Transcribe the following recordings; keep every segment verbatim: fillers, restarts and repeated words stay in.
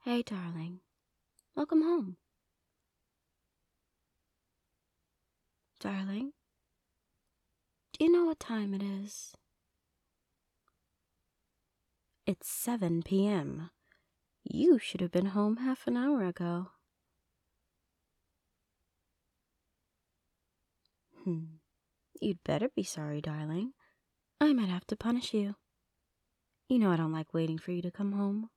Hey, darling. Welcome home. Darling, do you know what time it is? It's seven p m You should have been home half an hour ago. Hmm. You'd better be sorry, darling. I might have to punish you. You know I don't like waiting for you to come home.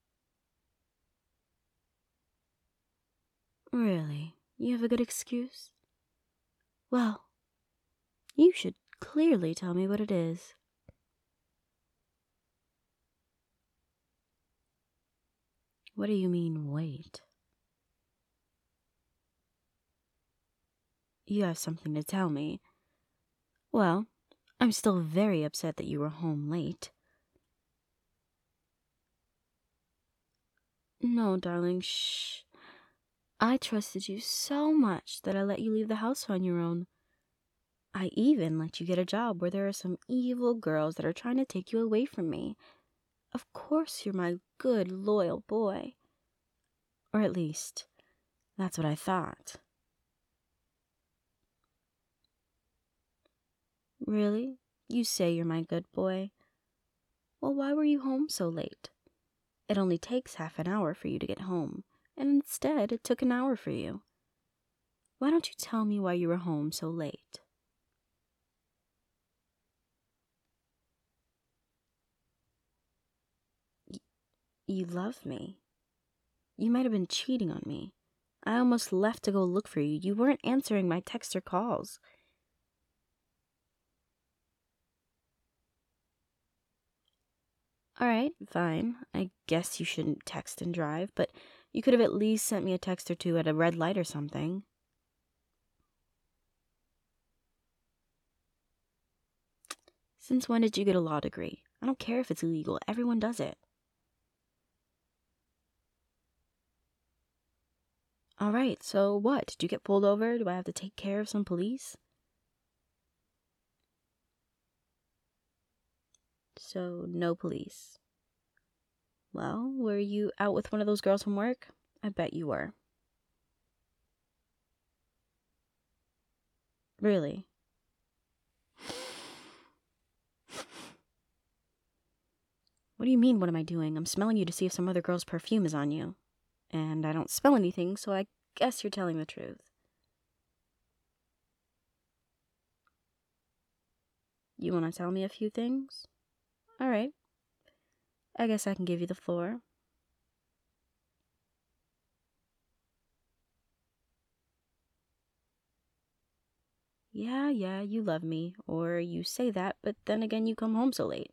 Really? You have a good excuse? Well, you should clearly tell me what it is. What do you mean, wait? You have something to tell me. Well, I'm still very upset that you were home late. No, darling, shh. I trusted you so much that I let you leave the house on your own. I even let you get a job where there are some evil girls that are trying to take you away from me. Of course you're my good, loyal boy. Or at least, that's what I thought. Really? You say you're my good boy? Well, why were you home so late? It only takes half an hour for you to get home, and instead it took an hour for you. Why don't you tell me why you were home so late? Y- you love me. You might have been cheating on me. I almost left to go look for you. You weren't answering my texts or calls. Alright, fine. I guess you shouldn't text and drive, but you could have at least sent me a text or two at a red light or something. Since when did you get a law degree? I don't care if it's illegal. Everyone does it. Alright, so what? Did you get pulled over? Do I have to take care of some police? So, no police. Well, were you out with one of those girls from work? I bet you were. Really? What do you mean, what am I doing? I'm smelling you to see if some other girl's perfume is on you. And I don't smell anything, so I guess you're telling the truth. You want to tell me a few things? Alright. I guess I can give you the floor. Yeah, yeah, you love me. Or you say that, but then again you come home so late.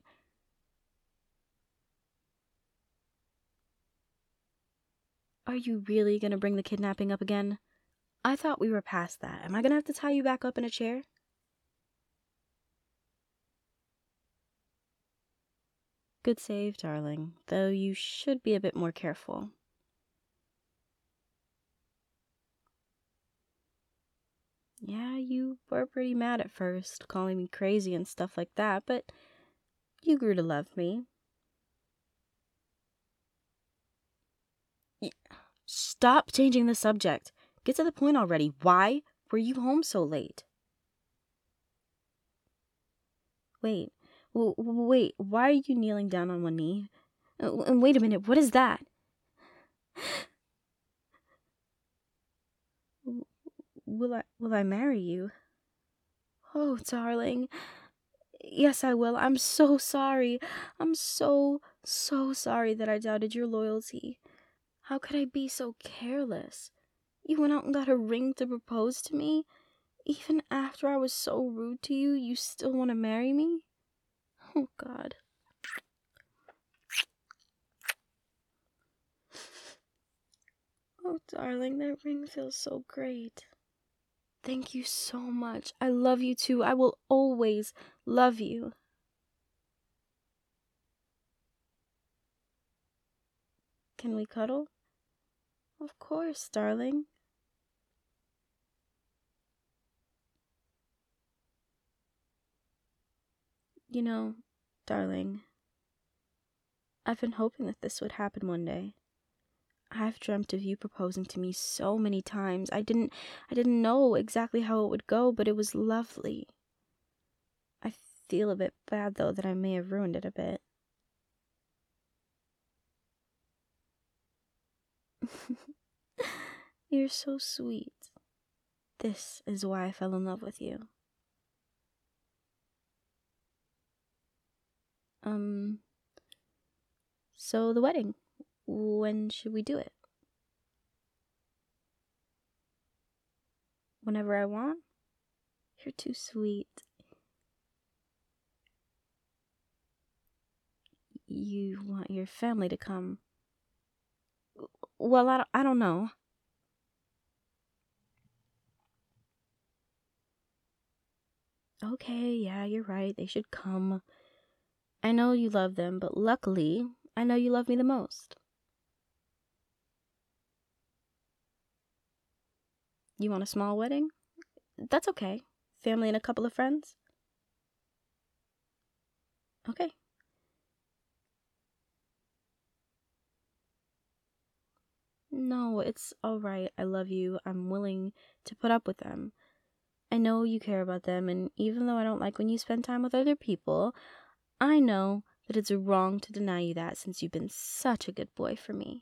Are you really gonna bring the kidnapping up again? I thought we were past that. Am I gonna have to tie you back up in a chair? Good save, darling. Though you should be a bit more careful. Yeah, you were pretty mad at first, calling me crazy and stuff like that, but you grew to love me. Y- Stop changing the subject. Get to the point already. Why were you home so late? Wait, w- wait, why are you kneeling down on one knee? Uh, And wait a minute, what is that? W- Will I, will I marry you? Oh, darling. Yes, I will. I'm so sorry. I'm so, so sorry that I doubted your loyalty. How could I be so careless? You went out and got a ring to propose to me? Even after I was so rude to you, you still want to marry me? Oh, God. Oh, darling, that ring feels so great. Thank you so much. I love you too. I will always love you. Can we cuddle? Of course, darling. You know, darling, I've been hoping that this would happen one day. I've dreamt of you proposing to me so many times. I didn't I didn't know exactly how it would go, but it was lovely. I feel a bit bad though that I may have ruined it a bit. You're so sweet. This is why I fell in love with you. Um, so the wedding. When should we do it? Whenever I want? You're too sweet. You want your family to come. Well, I don't, I don't know. Okay, yeah, you're right. They should come. I know you love them, but luckily, I know you love me the most. You want a small wedding? That's okay. Family and a couple of friends? Okay. No, it's alright. I love you. I'm willing to put up with them. I know you care about them, and even though I don't like when you spend time with other people, I know that it's wrong to deny you that since you've been such a good boy for me.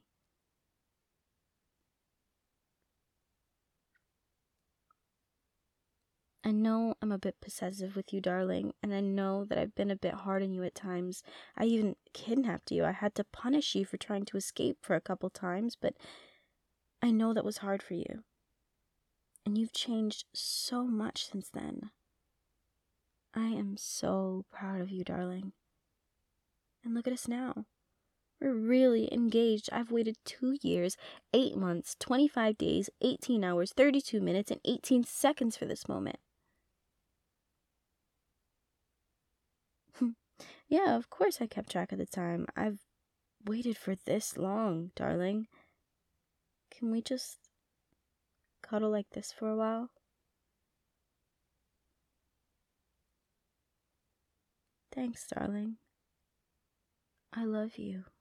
I know I'm a bit possessive with you, darling, and I know that I've been a bit hard on you at times. I even kidnapped you. I had to punish you for trying to escape for a couple times, but I know that was hard for you. And you've changed so much since then. I am so proud of you, darling. And look at us now. We're really engaged. I've waited two years, eight months, twenty-five days, eighteen hours, thirty-two minutes, and eighteen seconds for this moment. Yeah, of course I kept track of the time. I've waited for this long, darling. Can we just cuddle like this for a while? Thanks, darling. I love you.